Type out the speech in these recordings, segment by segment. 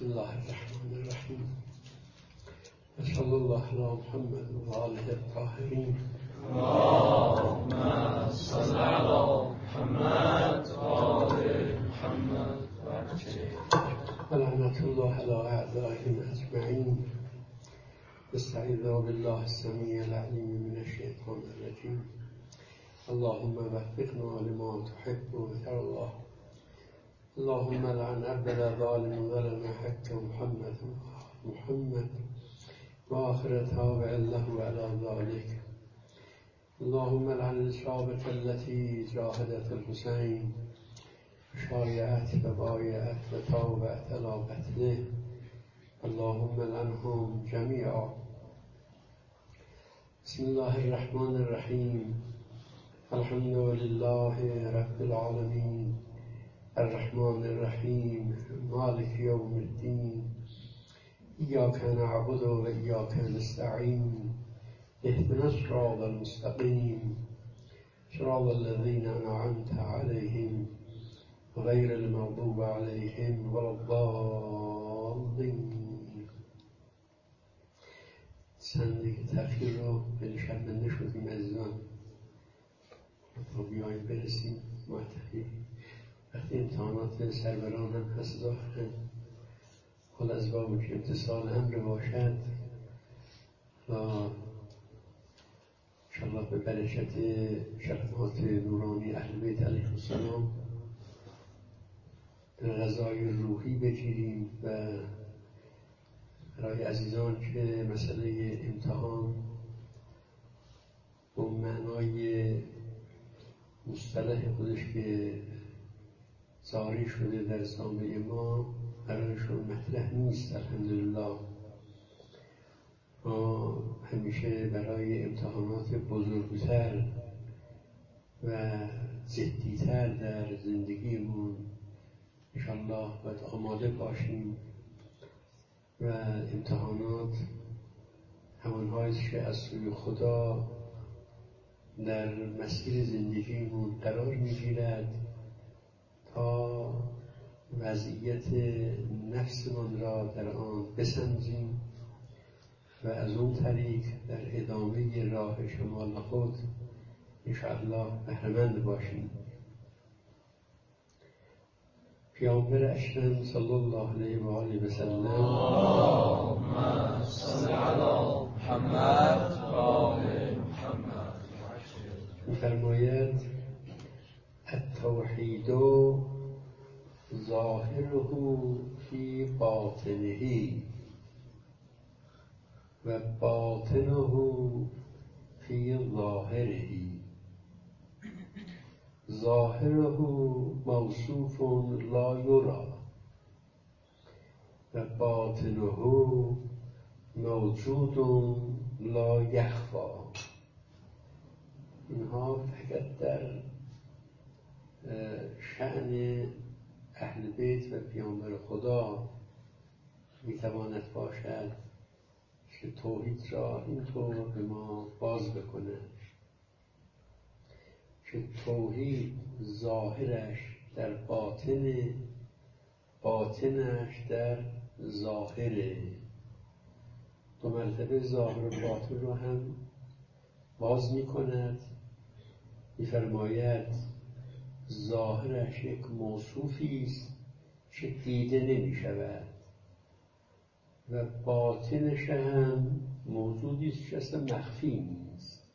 بسم الله الرحمن الرحیم و صلی الله علی محمد و آله الطاهرین. اللهم صل علی محمد و آل محمد و لعنت الله علی اعدائهم اجمعین. استعیذ بالله السمیع العلیم من الشیطان الرجیم. اللهم وفقنا لما تحب و ترضى. اللهم لعن عبد ظالم ظلم حق محمد وآخر تابع له على ذلك. اللهم لعن الإصابة التي جاهدت الحسين وشايعت وبايعت وتابعت على قتله. اللهم لعنهم جميعا. بسم الله الرحمن الرحيم. الحمد لله رب العالمين الرحمن الرحيم مالك يوم الدين. إياك نعبد وإياك نستعين. اهدنا الصراط المستقيم صراط الذين أنعمت عليهم غير المغضوب عليهم ولا الضالين. سندی که تأخیر رو به شرمنده شدیم عزیزان تا بیاییم برسیم معتقی وقتی امتحانات سربران هم هست داخل حال از باب که امتصال امر باشد و انشاءالله به برکت شفاعت نورانی اهل بیت علیهم السلام غذای روحی بگیریم و برای عزیزان که مسئله امتحان با معنای مصطلح خودش که جاری شده در جامعه ما برایشون مطرح نیست. الحمدلله ما همیشه برای امتحانات بزرگتر و جدیتر در زندگیمون انشاءالله باید آماده باشیم و امتحانات همانهایی که از سوی خدا در مسیر زندگیمون قرار میگیرد تا وضعیت نفسمان را در آن بسنجیم و از اون طریق در ادامه راه شمال خود انشاءالله بهره‌مند باشیم. پیامبر اکرم صلی الله علیه و آله و سلم اللهم صل علی محمد و آل محمد می‌فرماید التوحید ظاهره فی باطنه و باطنه فی ظاهره. ظاهره موصوف لا یرى و باطنه موجود لا یخفی. اینها فقط در شأن اهل بیت و پیامبر خدا میتواند باشد که توحید را اینطور به ما باز بکنه که توحید ظاهرش در باطن، باطنش در ظاهره. دو مرتبه ظاهر و باطن رو هم باز میکند. میفرماید ظاهرش یک موصوفی است که دیده نمی شود و باطنش هم موجودی است که اصلا مخفی نیست.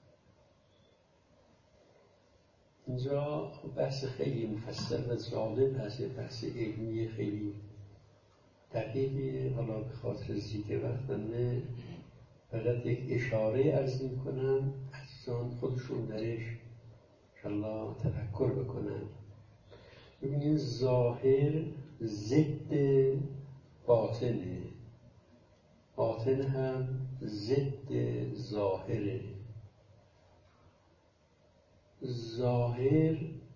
اینجا بحث خیلی مفصل و جالب هست، بحث علمی خیلی دقیقی. حالا به خاطر زیده وقت من فقط یک اشاره عرض میکنم، عزیزان خودشون درش انشاءالله تفکر بکنن. ببینید ظاهر ضد باطنه، باطن هم ضد ظاهره. ظاهر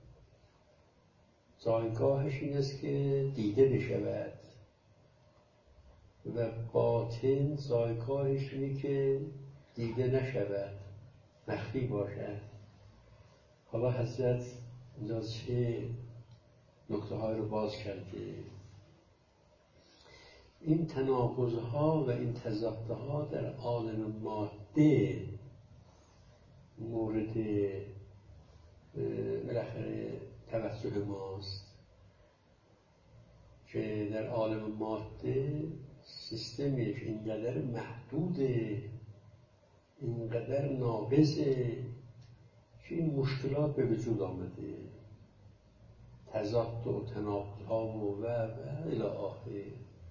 جایگاهش این است که دیده بشود و باطن جایگاهش اینه که دیده نشود، مخفی باشد. حالا حضرت اینجا چه نکته های رو باز کرده. این تناقض‌ها و این تضادها در عالم ماده مورد بالاخره توجه ماست که در عالم ماده سیستمش اینقدر محدوده، اینقدر ناقصه که این مشکلات به وجود آمده، تضاد و تناقض‌ها و الی آخر.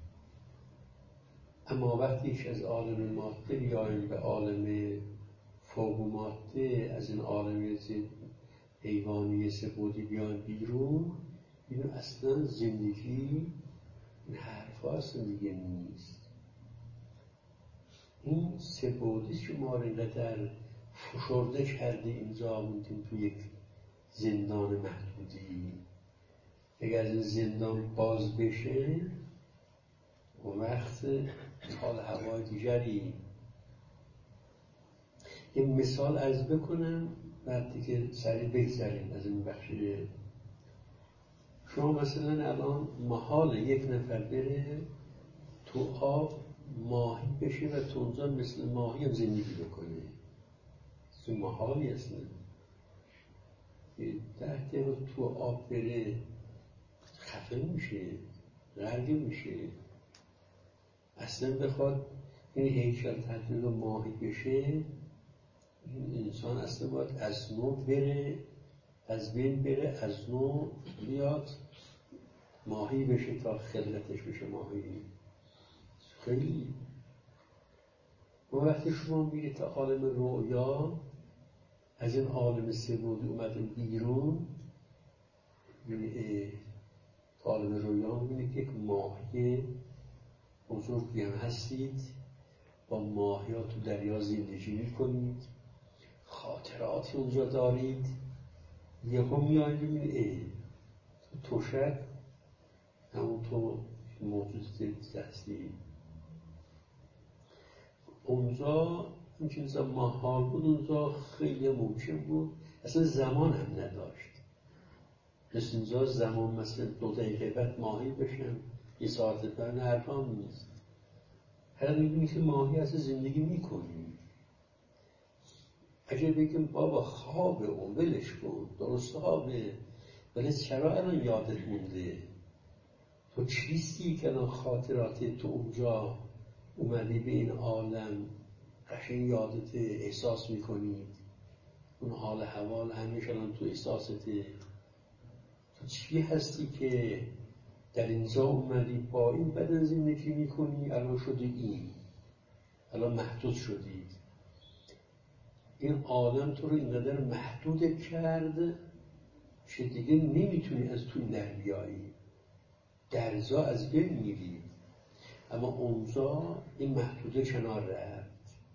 اما وقتی که از عالم ماده بیاییم به عالم فوق ماده، از این عالم حیوانی سه‌بعدی بیایم بیرون، اینو اصلا زندگی این حرفا اصلا دیگه نیست. این سه‌بعدی که ما رو اینقدر فشرده کرده اینجا موندیم تو یک زندان محدودی. اگر از این زندان باز بشه اون وقت حال هوای دیگری. یه مثال عرض بکنم بعد که سریع بگذاریم از این بخش. شما مثلا الان محال یک نفر بره تو آب ماهی بشه و تو اونجا مثل ماهی هم زندگی بکنه. این محالی اصلا. 10 دقیقه تو آب بره خفه میشه، غرق میشه. اصلا بخواد این هیکل تبدیل به ماهی بشه، این انسان اصلا باید از نو بره، از بین بره، از نو بیاد ماهی بشه تا خلقتش بشه ماهی. خیلی ما وقتی شما میرید تا عالم رویا، از این عالم سه‌بعدی اومدن بیرون، تا عالم رویا میبینید که یک ماهی بزرگی هم هستید، با ماهی ها تو دریا زندگی میکنید، خاطراتی اونجا دارید. یهو میایید ببینید تو تشک همون تو موجود هستید. اونجا این چیزا محال بود، اونجا خیلی ممکن بود، اصلا زمان هم نداشت. مثل اینجا زمان مثلا 2 دقیقه بعد ماهی بشن، 1 ساعت بعد حرفام نیست. هر میبینی که ماهی اصلا زندگی میکنی. اگه بگیم بابا خوابه اون ولش کن، درست خوابه، ولی چرا الان یادت مونده؟ تو چیستی که الان خاطراتی تو اونجا اومدی به این عالم قشنگ یادت احساس میکنید، اون حال حوال همیشه الان تو احساسته. تو چی هستی که در اینجا اومدی با این بدن زندگی میکنی؟ الان شده این، الان محدود شدید. این عالم تو رو اینقدر محدود کرد که دیگه نمیتونی از تو در بیایی، درزا از بین میری. اما اونجا این محدوده کنار رفت.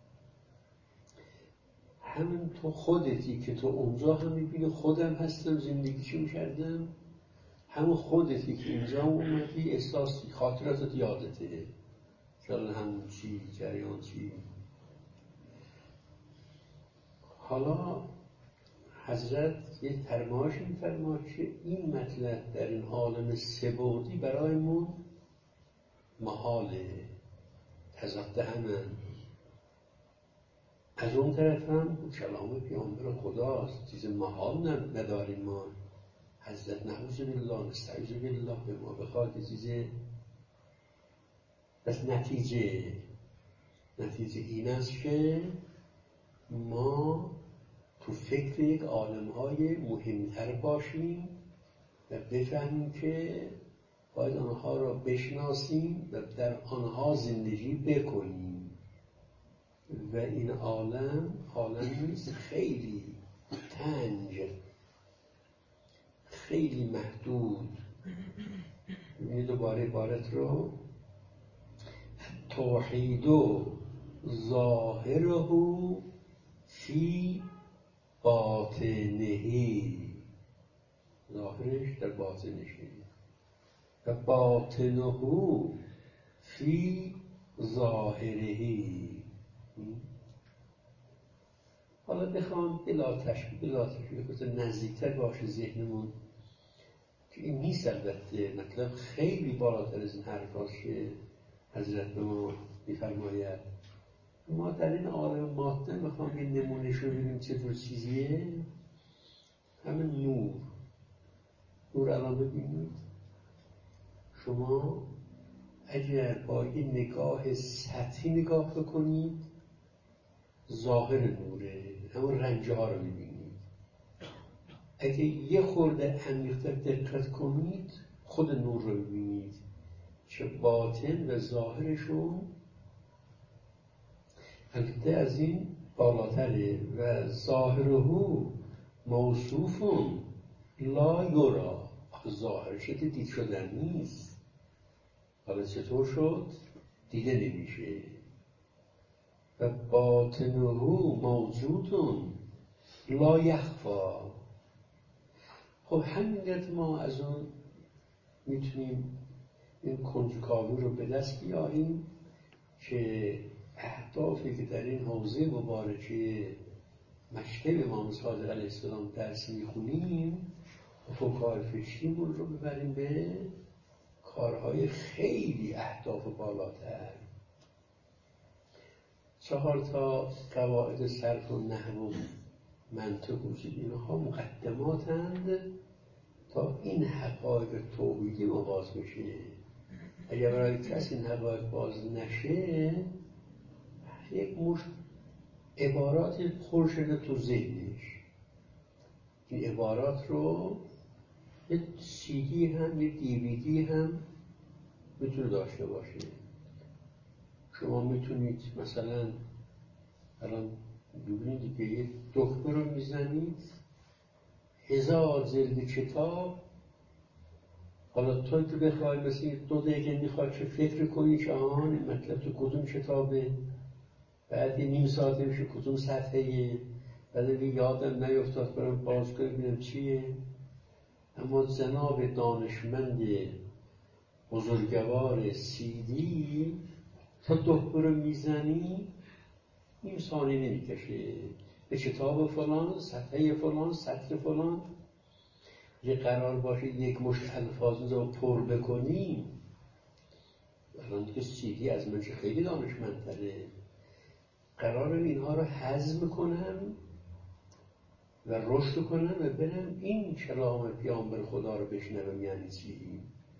همین تو خودتی که تو اونجا هم میبینی خودم هستم، زندگیشون کردم، همون خودتی که اینجا اومدی احساسی خاطراتت یادته، شاید همون چی، جریان چی. حالا حضرت یه فرمایش می‌فرماید که این مطلب در این عالم سه‌بعدی برایمون محاله، تضاد همن. از اون طرف هم کلام پیامبر خداست، چیز محال نداریم ما. حضرت نعوذ بالله نستعیذ بالله به ما بخواد چیز. بس نتیجه این است که ما تو فکر یک عالم‌های مهمتر باشیم و بفهمیم که باید آنها را بشناسیم و در آنها زندگی بکنیم. و این عالم نیست، خیلی تنگ، خیلی محدود. ببینید دوباره عبارت رو، توحید ظاهره فی باطنهی، ظاهرش در باطنشه، و باطنه فی ظاهرهی. حالا بخوام بلا تشبیه نزدیکتر باشه ذهنمون که این نیست. البته مطلب خیلی بالاتر از این حرف هاست که حضرت به ما میفرماید ما در این عالم ماده میخوام این نمونهش رو ببینیم چه جور چیزیه. همین نور الان ببینید شما اگر با این نگاه سطحی نگاه بکنید ظاهر نوره، اما رنجه ها رو میبینید. اگه یه خورده عمیق‌تر دقت کنید خود نور رو ببینید چه باطن و ظاهرشون البته از این بالاتره. و ظاهره موصوفون لا یرا، ظاهرش دید شدن نیست. حالا چطور شد؟ دیده نمیشه. و باطنه موجودون لا یخفا. خب همینقدر ما از اون میتونیم این کنجکاوی رو به دست بیاریم که اهدافی که در این حوزه مبارکه مکتب امام صادق علیه السلام درس میخونیم افق فکریمون رو ببریم به کارهای خیلی اهداف بالاتر. 4 قواعد صرف و نحو و منطق و اینها مقدماتند تا این حقایق توحیدی ما باز بشه. اگر برای کسی این حقایق باز نشه یک مشت عبارات پر شده تو ذهنش. این عبارات رو یه CD هم یه DVD هم میتونه داشته باشه. شما میتونید مثلا الان ببینید دیگه یه دکمه رو میزنید 1000 جلد کتاب. حالا تو که بخوای مثلا 2 دقیقه میخوای که فکر کنی که آن این مطلب تو کدوم کتابه، بعد یه نیم ساعت میشه کدوم صفحه‌ایه، بعد یادم نیفتاد برام باز کنم ببینم چیه. اما جناب دانشمند بزرگوار CD تا دکمه رو میزنی نیم ثانیه نمیکشه. به کتاب فلان، صفحه فلان، سطر فلان یه قرار باشه یک مشت الفاظ رو پر بکنی. الان که CD از من خیلی دانشمندتره، قرار اینها رو هضم کنم و رشد کنم و برم این کلام پیامبر خدا رو بشنوم یعنی چی.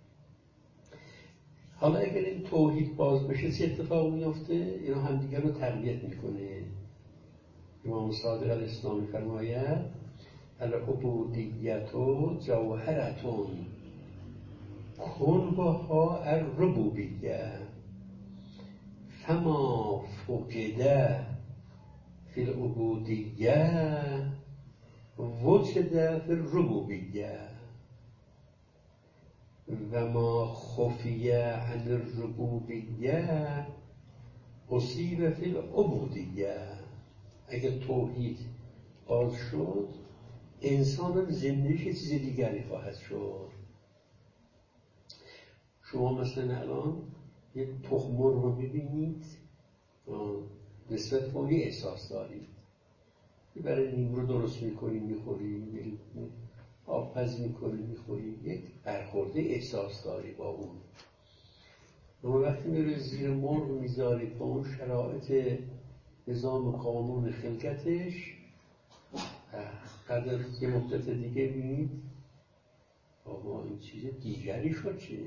حالا اگر این توحید باز بشه چه اتفاق میفته؟ اینا همدیگر رو تقویت میکنه. امام صادق علیه السلام میفرماید العبودیت جوهرتون کنها الربوبیه فما فقد فی العبودیه وجد فی الربوبیه و ما خفی عن الربوبیه اصیب فی العبودیه. اگر توحید باز شد انسان زندگیش چیز دیگری خواهد شد. شما مثلا الان یک تخم مرغ رو ببینید نسبت به اون احساس دارید. برای نیمرو درست میکنی میخوری، آبپز میکنی میخوری، یک برخورده احساس داری با اون. اما وقتی میره زیر مرغ میذارید با اون شرایط نظام قانون خلقتش، بعد از یه مدت دیگه بینید بابا این چیز دیگری شد. چه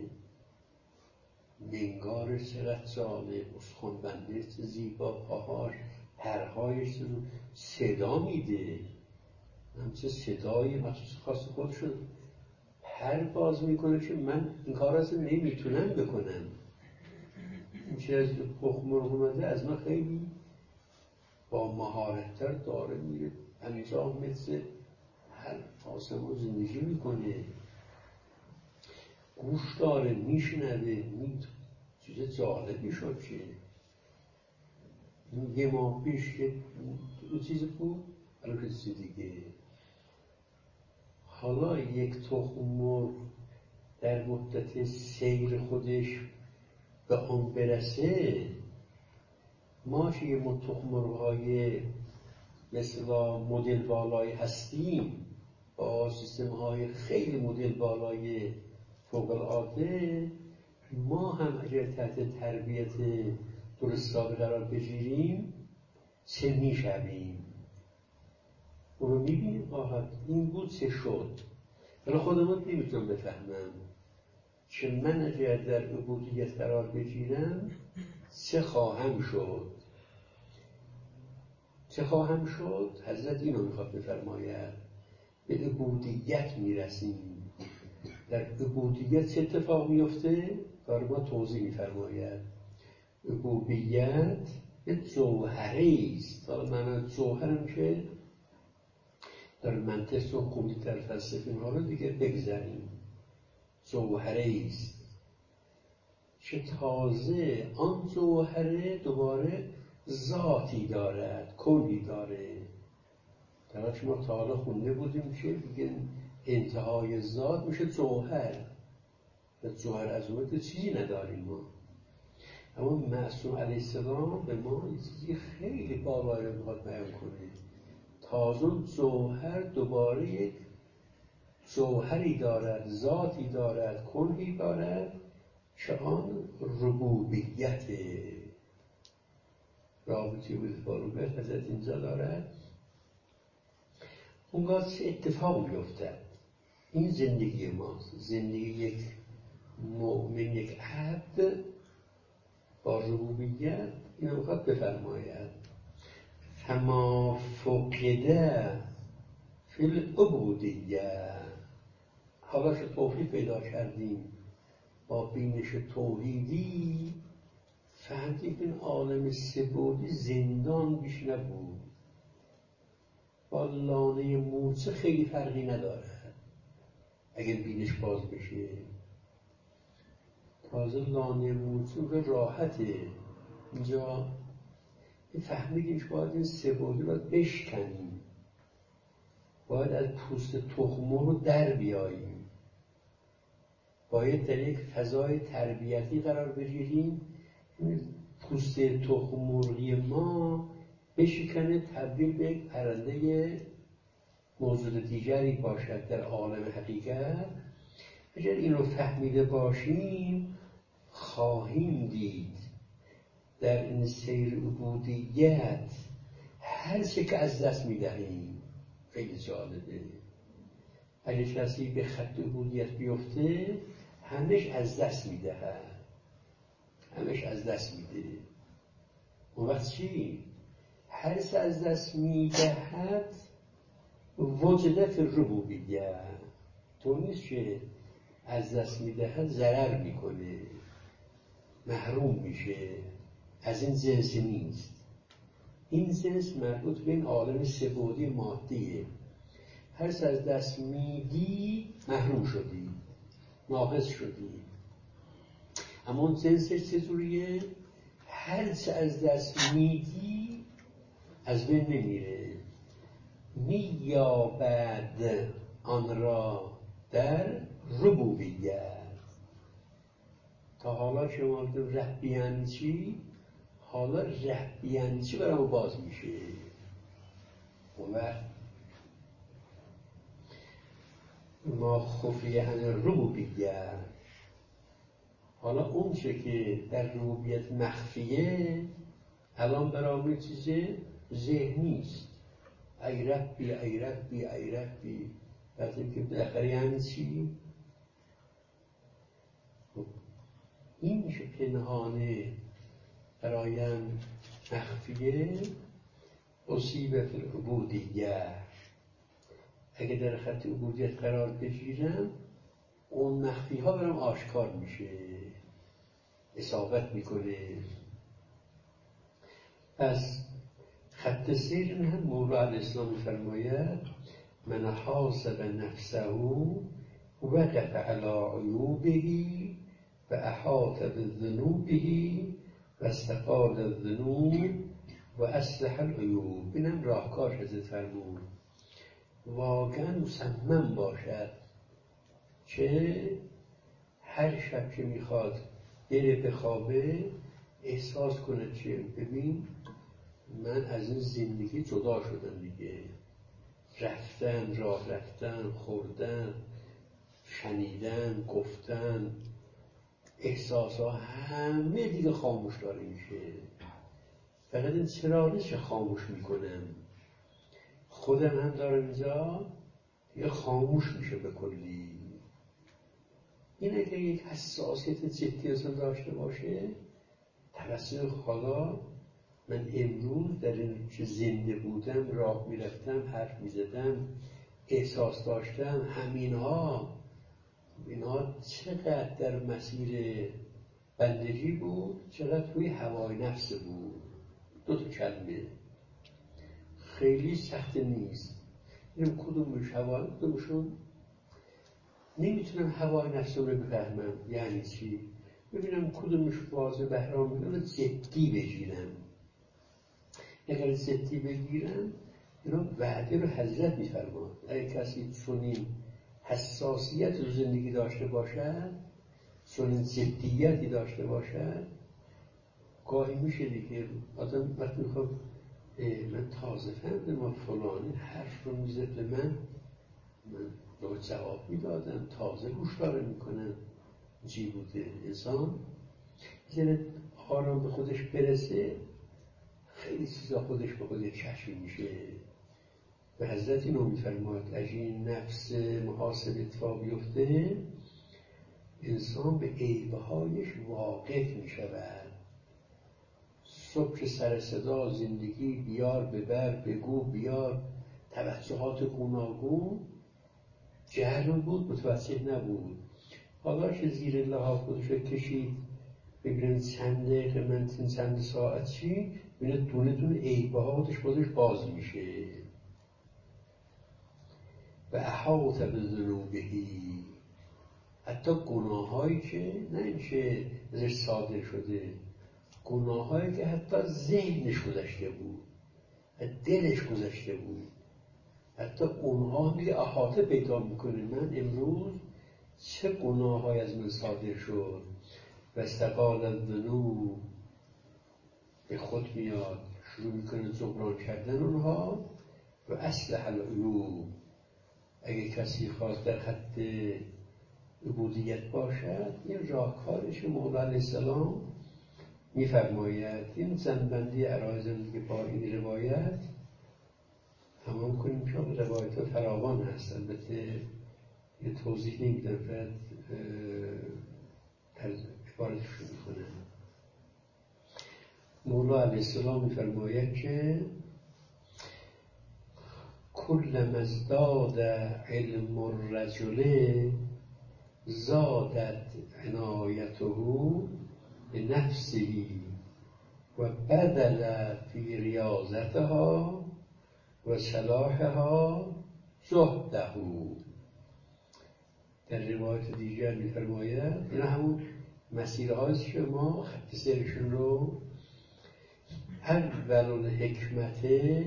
منگار چقدر جالب، استخوان‌بندی چه زیبا، پاهاش پرهایش صدا میده، همچه صدایی مخصوص خاص خودشون پر باز میکنه که من این کار اصلا نمیتونم بکنم. این چه از تخم مرغ اومده از من خیلی با مهارت‌تر داره میره 50 متر هر آسمون زندگی میکنه، گوش داره میشنوه. چیز جالبی شد که یه ماه پیش که اون چیز بود الان چیز دیگه. حالا یک تخم مرغ در مدت سیر خودش به آن برسه، ما که یه تخم مرغ‌های مثلا مدل بالای هستیم با سیستم های خیلی مدل بالای فوق العاده، ما هم اگر تحت تربیت درستابی قرار بگیریم چه میشویم؟ اونو میبینیم این بود چه شد. ولی خودمون نمیتونم بفهمم که من اگر در عبودیت قرار بگیرم چه خواهم شد. چه خواهم شد؟ حضرت اینو میخواد بفرماید. به عبودیت میرسیم. در عبودیت چه اتفاق میفته؟ داره ما توضیح میفرماید. عبودیت یه جوهره است. حالا من جوهرم که در منطقتون خوندی در فلسفه اینها رو دیگه بگذاریم. جوهره است که تازه آن جوهره دوباره ذاتی دارد، کنی داره. در حالا ما تا حالا خونده بودیم که دیگه انتهای ذات میشه جوهر. و جوهر از اون چیزی نداریم ما. اما معصوم علیه السلام به ما یه چیزی خیلی بالایی رو میخواد بیان کنه. تازه جوهر دوباره یک جوهری دارد، ذاتی دارد، کنهی دارد که آن ربوبیت رابطی بود با ربوبیت حضرت اینجا دارد. اونگاه چه اتفاق میفتد؟ این زندگی ماست، زندگی یک مؤمن، یک عبد با ربوبیت. این میخواد بفرماید فما فقده فی العبودیه. حالا که توفیق پیدا کردیم با بینش توحیدی، فهمیدیم این عالم سه‌بعدی زندان بیش نبود. با لانه مورچه خیلی فرقی نداره اگر بینش باز بشه. تازه لانه مورچه به راحته. اینجا فهمیدیم که باید این سه‌بعدی رو بشکنیم، باید از پوست تخم رو در بیاییم، باید در یک فضای تربیتی قرار بگیریم. پوست تخم مرغی ما بشکنه، تبدیل به یک پرنده موجود دیگری باشد در عالم حقیقت. اگر این رو فهمیده باشیم خواهیم دید در این سیر عبودیت هر چه که از دست میدهیم. خیلی جالبه. اگر کسی به خط عبودیت بیفته همش از دست میدهد، همش از دست میده. اون وقت چی؟ هر چه از دست میدهد وجدت ربوبیت. تو نیست که از دست میدهد ضرر میکنه، محروم میشه. از این جنس نیست. این جنس مربوط به این عالم سه‌بعدی مادیه. هر چه از دست میدی محروم شدی، ناقص شدی. اما اون جنسش چطوریه؟ هر چه از دست میدی از بین نمیره، مییابد آن را در ربوبیت. تا حالا که ما ربیان چی؟ حالا ربیان چی برای ما باز میشه. اون وقت ما خفیه عن ربوبیت. حالا اون چه که در ربوبیت مخفیه الان برای چیز ذهنی است. ای ربی ای ربی ای ربی. بعد که بالاخره یعنی چی؟ این که پنهانه برایم مخفیه اصیب فی العبودیه. اگه در خط عبودیت قرار بگیرم اون مخفی ها برام آشکار میشه، اصابت میکنه. پس خط سیر هم مولا علیه السلام میفرماید من حاسب نفسه وقف علی عیوبه و احاط بذنوبه و استقال الذنوب و اصلح العیوب. اینم راهکار حضرت فرمود. واقعا مصمم باشد که هر شب که میخواد بره بخوابه احساس کنه که ببین من از این زندگی جدا شدم دیگه. رفتن، راه رفتن، خوردن، شنیدن، گفتن، احساس ها همه دیگه خاموش داره میشه. فقط این چراغش خاموش میکنم، خودم هم دارم اینجا دیگه خاموش میشه به کلی. این اگه یک حساسیت جدی اصلا داشته باشه توسط خدا، من امروز در این که زنده بودم، راه میرفتم، حرف میزدم، احساس داشتم، اینها چقدر در مسیر بندگی بود، چقدر توی هوای نفس بود. 2 کلمه خیلی سخت نیست. اینم کدومش هوای، کدومشون نمیتونم هوای نفسم رو بفهمم یعنی چی. ببینم کدومش واضح بهرام میگم جدی بگیرم. اگر جدی بگیرم اینا وعده رو حضرت میفرماد. اگر کسی چنین حساسیت رو زندگی داشته باشد، چنین جدیتی داشته باشد، گاهی میشه دیگه آدم وقتی میخواد من تازه فهمیدم فلانی حرف رو میزد به من رو جواب میدادم، تازه گوشداره میکنم. چی بوده انسان زیر آرام به خودش برسه، خیلی چیزا خودش به خودش کشف میشه. و حضرت اینو میفرماد از این نفس محاسب اتفاق بیفته، انسان به عیبهایش واقف میشود. صبح سر صدا زندگی بیار ببر بگو بیار، توجهات گوناگون، جهل بود متوجه نبود. حالا که زیر لحاف خودش کشید ببینید چند دقیقه من چند ساعت چی ببینید دونه دونه عیبهاتش خودش باز میشه. و احاط بذنوبهی، حتی گناهایی که نه اینکه ازش صادر شده، گناهایی که حتی ذهنش گذشته بود، دلش گذشته بود، حتی اونها دیگه احاطه پیدا میکنه. من امروز چه گناهایی از من صادر شد. و استقال الذنوب، به خود میاد شروع میکنه جبران کردن اونها. و اصلح العیوب، اگه کسی خواست در خط عبودیت باشد، این راهکارش مولا علیه السلام میفرماید. این زنبندی عرایزم دیگه با این روایت تمام کنیم، چون روایت ها فراوان هست. البته یه توضیح نمیدم، فقط عبارتش رو میخونم. مولا علیه السلام میفرماید که کل مزداد علم الرجل زادت عنایته به نفسه و بدل فی ریاضتها و صلاحها زهده. در روایت دیگر می‌فرماید این همون مسیرهاست که ما خط سیرشون رو اول الحکمت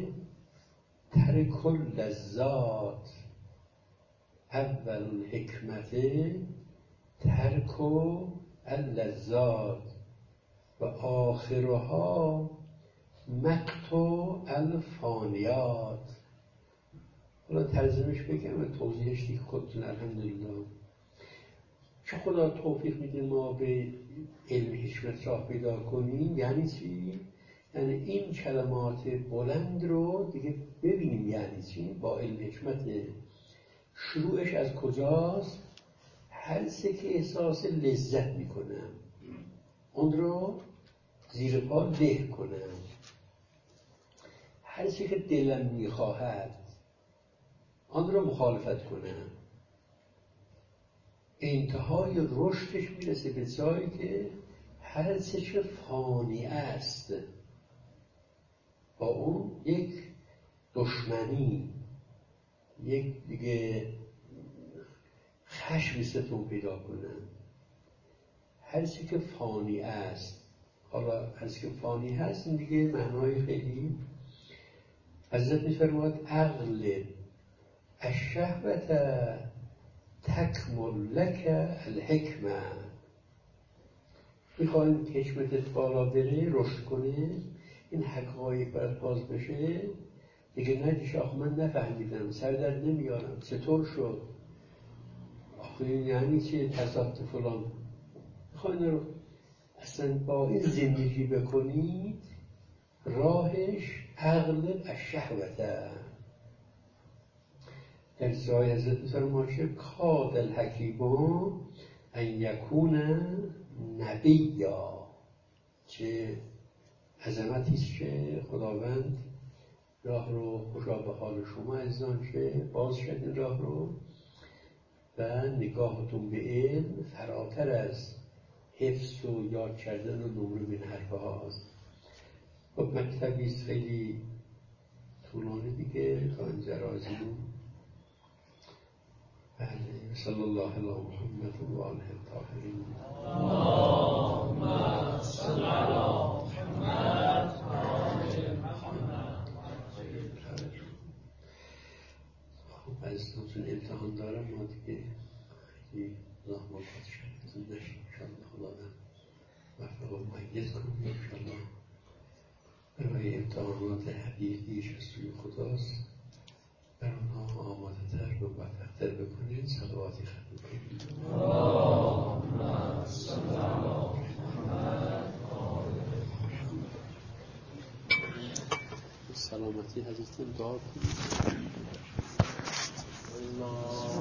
ترک اللذات، اول الحکمت ترک اللذات و آخرها مقت الفانیات. حالا ترجمهش بگم و توضیحش دیگه خودتون. الحمدلله چه خدا توفیق میده ما به علم حکمت راه پیدا کنیم. یعنی چی؟ یعنی این کلمات بلند رو دیگه ببینیم یعنی چی. با علم حکمت شروعش از کجاست؟ هر چه که احساس لذت میکنم اون رو زیر پا له کنم، هر چه که دلم میخواهد آن رو مخالفت کنم. انتهای رشدش میرسه به جایی که هر چه که فانی است با اون یک دشمنی، یک دیگه خشم ستون پیدا کنم. هر چی که فانی است، حالا هر چی که فانی هست این دیگه معنای خیلی. حضرت می‌فرماید عقل الشهوت تکمل لک الحکمه. میخوایم که حکمتت بالا بره، رشد کنه، این حقایق برات باز بشه، دیگه نگیش آخه من نفهمیدم، سر در نمیارم، چطور شد، آخه یعنی چه تضاد فلان. میخواین رو اصلا با این زندگی بکنید، راهش اغلب الشهوته. در سایه حضرت فرماشه کاد الحکیما ان یکون نبیا. چه عظمتیست که خداوند راه رو خوشا به حال شما عزیزان که باز شد این راه رو و نگاهتون به علم فراتر از حفظ و یاد کردن و نمره بین حرفه هاست. خب مکتبیست خیلی طولانی دیگه تا اینجا راضیمون. بله، صلی الله علی محمد و آله الطاهرین. اللهم صل علی محمد و آل محمد. خب عزیزانتون امتحان دارم، ما دیگه خیلی زحمت شدید نشیم انشاءالله. خداوند وفق و مؤید کنیم انشاءالله. برای امتحانات حقیقیش از سوی خداست، بر اونها آماده تر و موفق‌تر بکنید. صلواتی ختم کنید. اللهم صل علی محمد و آل سلامتی حضرتون دعا کنید.